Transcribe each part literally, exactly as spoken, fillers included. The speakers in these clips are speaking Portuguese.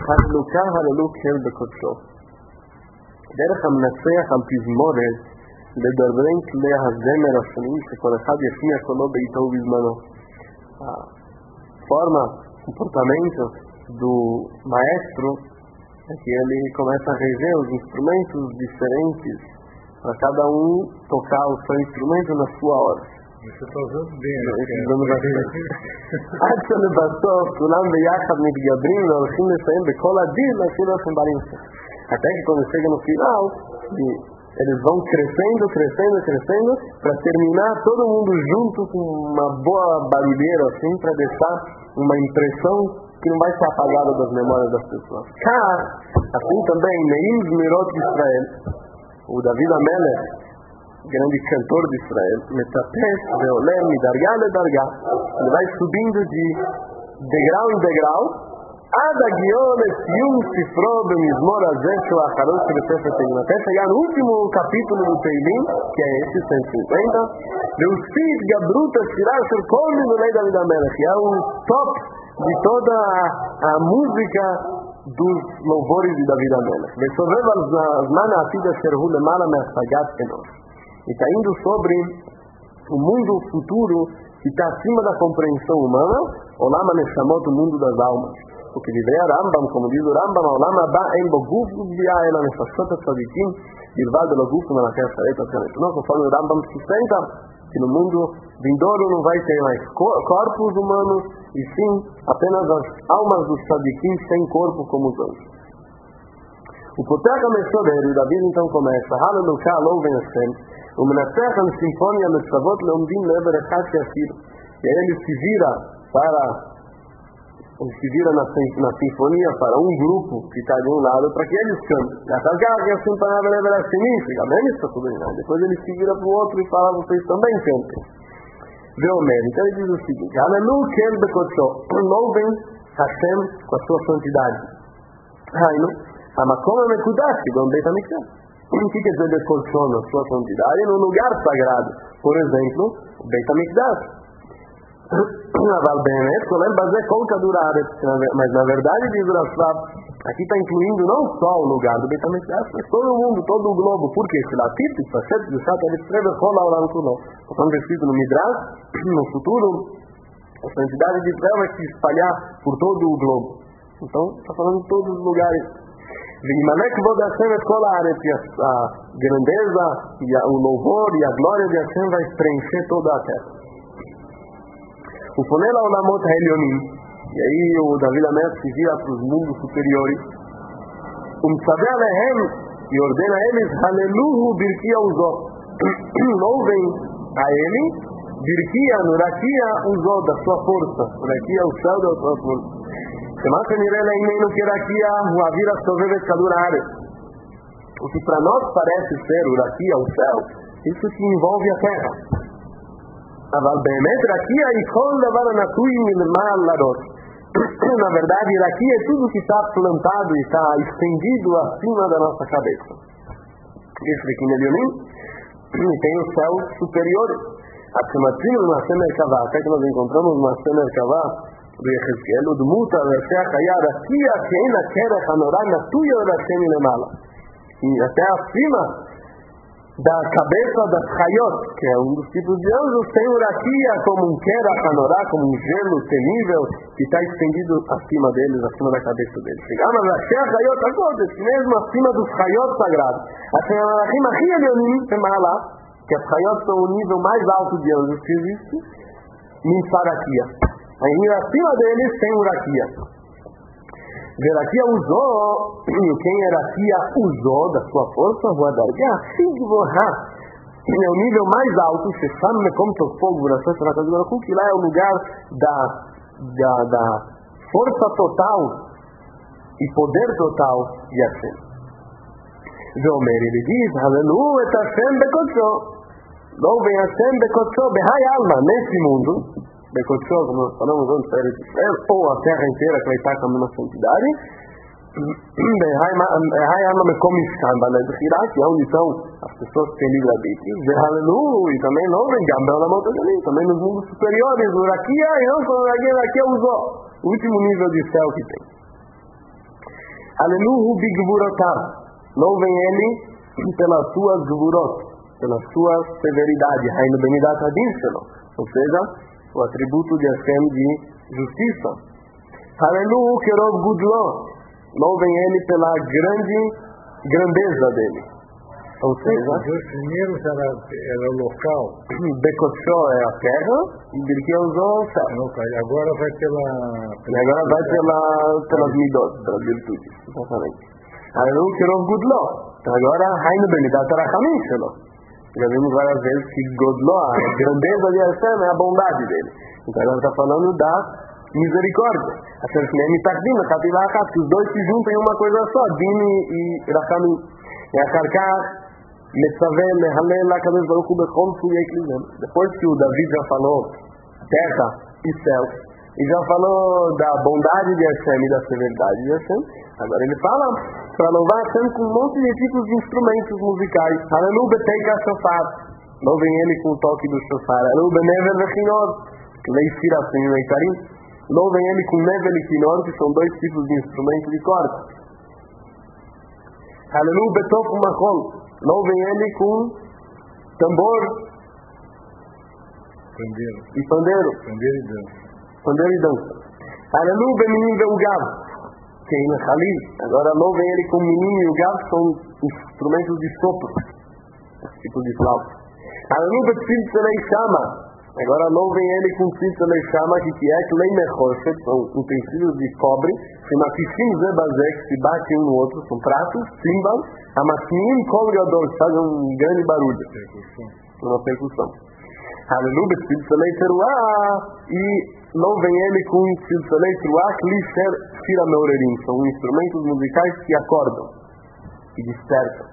הללוקה הללוק הל בקודשו. דרך המנצח על תזמורת לדרבן כלי הזמר השונים שכל אחד ישמיע קולו בעיתו ובזמנו. Forma, comportamento do maestro é que ele começa a reger os instrumentos diferentes para cada um tocar o seu instrumento na sua hora. Você está usando bem, né? עד שלבסוף כולם ביחד מתגברים והולכים לסיים בכל הדין אפילו אתם ברינצה. Até que quando chega no final, eles vão crescendo, crescendo, crescendo, para terminar todo mundo junto com uma boa barulheira assim, para deixar uma impressão que não vai ser apagada das memórias das pessoas. Cá, assim também, Neim Zmirot de Israel, o David Amelech, grande cantor de Israel, Metapesh, Veolem, Midargá, Ledargá, ele vai subindo de degrau em degrau, עד הגיעו לסיום ספרו במזמור הזה שהוא האחרון שבספר תהילים. até chegar no último capítulo do Teilim, que é esse cento e cinquenta, והוציא התגברות השירה של כל מנהיגי דוד המלך, que é o top de toda a música dos louvores de David המלך. וסובב על זמן העתיד אשר הוא למעלה מהשגת אנוש. E caindo sobre o mundo futuro que está acima da compreensão humana, Olam HaNeshamot, o mundo das almas. Porque divrei Rambam, como diz o Rambam, Olam Haba en bo guf uvia ela nefashot hatzadikim bilvad lo guf melachei hasaret hasaret. Não, conforme o Rambam sustenta que no mundo vindouro não vai ter mais corpos humanos, e sim apenas as almas dos tzadikim sem corpo como os anjos. O Potech HaMesoder, e David então começa, Hallelujah, louvem Hashem, o Menatech HaSimfonia Metzavot leomdim lever echad she'afir. E aí ele se vira para Ele se vira na, na sinfonia para um grupo que está de um lado para que eles cantem. Depois ele se vira para o outro e fala, vocês também cantem. Veomer, então ele diz o seguinte, louvem Hashem com a sua santidade. Hainu, Hamakom HaMekudash, igual Beit HaMikdash. O que quer dizer Bekodsho, a sua santidade? No lugar sagrado. Por exemplo, o Beit HaMikdash. אבל באמת כולל בזה כל כדור הארץ, mas na verdade diz o Rashab, aqui está incluindo não só o lugar do Beit HaMikdash, mas todo o mundo, todo o globo. Por quê? Se lá tito, se achete, se achete, ele escreve rola o lado tudo. Então escrito no Midrash, no futuro a santidade de Israel vai se espalhar por todo o globo. Então está falando de todos os lugares. וימלא כבוד השם את כל הארץ, a grandeza e o louvor e a glória de Hashem vai preencher toda a terra. O Ponel Olamot HaElyonim, e aí o David Amelech se vira para os mundos superiores, um Tzadeh Alehem, e ordena a eles, Haleluhu Birkia Uzo, louvem a ele, Birkia, Nurakia Uzo, da sua força, Nurakia, o céu da sua força. Shema Kenireh Leimenu Kerakia, Hu Avira Sovevet Kadur Haaretz. O que para nós parece ser Urakia, o céu, isso que envolve a terra. אבל באמת רקיע היא כל דבר הנטוי מלמעלה לראש. Na verdade, Rakia é tudo que está plantado e está estendido acima da nossa cabeça. Isso aqui no Elionim tem os céus superiores. A Tzematrim no Masé Merkavá, até que nós encontramos no Masé Merkavá do Yechezkel, o Dmuta, a Versea Kaya, Rakia, que ainda quer a Hanorá, na tuia da Semi Lemala. E até acima da cabeça das Chayot, que é um dos tipos de anjos, tem o Rakia como um Kera Hanorá, como um gelo temível que está estendido acima deles, acima da cabeça deles. Chegamos a Shea Chayot Agodes, mesmo acima dos Chayot sagrados. A Shemamachim Achi Elionim, Shemala, que as Chayot são o nível mais alto de anjos que existe, Mitzarakia. Aí acima deles tem o Rakia. Verakia usou, quem era Rakia usou da sua força, o Adargá, Sigvoha, que é o nível mais alto, se chama como fogo, que lá é o lugar da, da, da força total e poder total de Hashem. Veomer, ele diz, Halelu et Hashem bekodsho, louvem Hashem bekodsho, behai alma, nesse mundo, Bekodsho, como nós falamos antes, ou a terra inteira que vai estar com a mesma santidade, Behai Alma Mekom Mishkan, que é onde estão as pessoas que têm livre-arbítrio, Behalelu, e também louvem Gambel Olamot HaElyonim, também nos mundos superiores, o Rakia, e não só o Rakia, Rakia usou, o último nível de céu que tem. Aleluhu bigvurotav. Louvem ele pelas suas gvurot, pela sua severidade. Hainu benidat hadin shelo. Ou seja, o atributo de Hashem de justiça. Aleluhu kerov gudlo. Louvem ele pela grande grandeza dele. Ou seja, os dois primeiros era, era o local. Bekotsho é a terra e Birkeozó o céu. E agora vai pela... E agora vai pela, pelas midot, pelas virtudes. Exatamente. Aleluia, Kerov Gudlo. Agora, Hainu Benidat Arachamim Shelo. Já vimos várias vezes que Godlo, a grandeza de Hashem, é a bondade dele. Então agora está falando da misericórdia. Hashem Shneim Mitakdim, Katilahat, que os dois se juntam em uma coisa só, Dini e Rachamim. E a Karkar, Metzavé, Mehalel, Akadosh Baruch Hu, Bechol, Suyei Klizem. Depois que o David já falou terra e céu, e já falou da bondade de Hashem e da severidade de Hashem, agora ele fala para louvar Hashem com um monte de tipos de instrumentos musicais. Aleluia, Beteika Shofar. Louvem ele com o toque do Shofar. Aleluia, Benevel Vechinor. Leifir Assim Leitarim. Louvem ele com Nevel e Kinor, que são dois tipos de instrumentos de corda. Aleluia, Betof Machol. Louvem ele com tambor Pandeiro. e pandeiro. Pandeiro e dança. Pandeiro e dança. Aleluia, Benim Veugav. Quem é Khalil. Agora louvem ele com menino e o gav, são instrumentos de sopro, tipo de flauta. Aleluia, Tzilzelei Shama. Agora louvem ele com Tzilzelei Shama, que é Klei Mechoshet, são utensílios de cobre, Shematisim Zebazé, que se batem um no outro, são pratos, Simbal, Amasnim Kol Gadol, que fazem um grande barulho, uma percussão. Aleluia, Tzilzelei Teruah. E louvem ele com Tzilzelei Teruah, Klisher Shira Meurerim, são instrumentos musicais que acordam e despertam.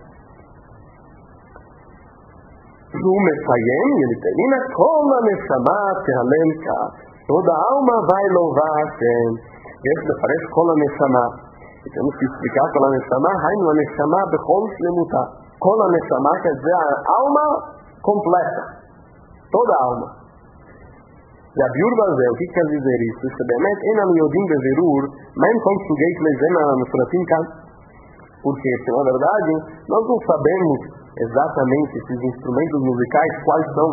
No Messayem, ele termina com a Neshama Tehalem Ka. Toda alma vai louvar Hashem. Esse parece com a Neshama. E temos que explicar com a Neshama. Hainu a Neshama Bechol Shlemuta. Com a Neshama quer dizer a alma completa. Toda a alma. E a Biurbazel, o que quer dizer isso? Isso é באמת אין אנו יודעים בבירור מה הם כל סוגי כלי זמר המפורטים כאן. Porque, na verdade, nós não sabemos exatamente esses instrumentos musicais, quais são.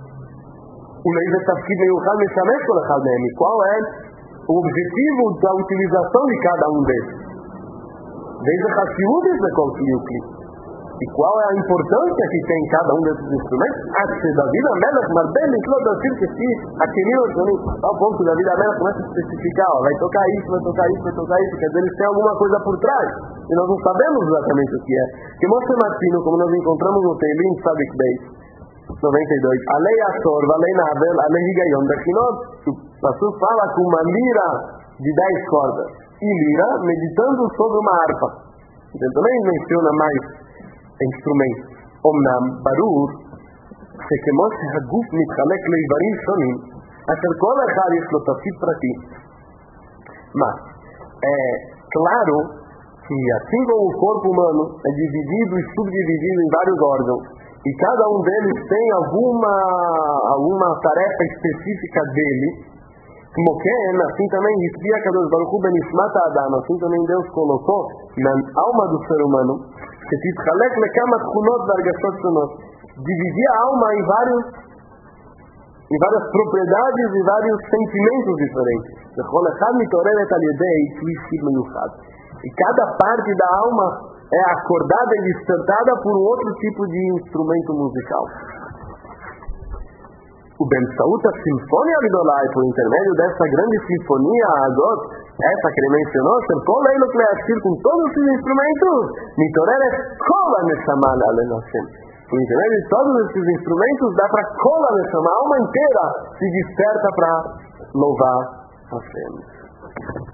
O Leiva Tafkid Meyuchad Meshamesh Kol Echad Mehem. Qual é o objetivo da utilização de cada um deles? Desde a Hassiúdes de Kol Kli. E qual é a importância que tem cada um desses instrumentos? A que David Amelach Marbel Niklot David que se aquele ao ponto que David Amelach começa a especificar, ó, vai tocar isso, vai tocar isso, vai tocar isso, quer dizer, eles têm alguma coisa por trás e nós não sabemos exatamente o que é. Que Moshe Martino, como nós encontramos no Teilim Sadik Beis noventa e dois, Alei Asor, Alei Navel, Alei Higayon Bechinot, o pastor fala com uma lira de dez cordas e lira meditando sobre uma harpa. Então também menciona mais instrumentos. Omnam Barur, שכמו שהגוף מתחלק לאיברים שונים, אשר כל אחד יש לו תפקיד פרטי. Mas, é claro que assim como o corpo humano é dividido e subdividido em vários órgãos, e cada um deles tem alguma, alguma tarefa específica dele, como que assim também Hitzvia Kadosh Baruch Hu Benishmat Adam, assim também Deus colocou na alma do ser humano que תתחלק לכמה תכונות והרגשות שונות, dividir a alma em vários em várias propriedades e vários sentimentos diferentes. וכל אחד מתעוררת על ידי כלי שיר מיוחד. E cada parte da alma é acordada e despertada por um outro tipo de instrumento musical. O באמצעות הסימפוניה הגדולה, por intermédio dessa grande sinfonia הזאת, essa que ele mencionou, של כל אלו כלי השיר com todos os instrumentos, מתעוררת כל הנשמה להלל השם. Por intermédio de todos esses instrumentos, dá para כל הנשמה, a alma inteira se desperta para louvar Hashem.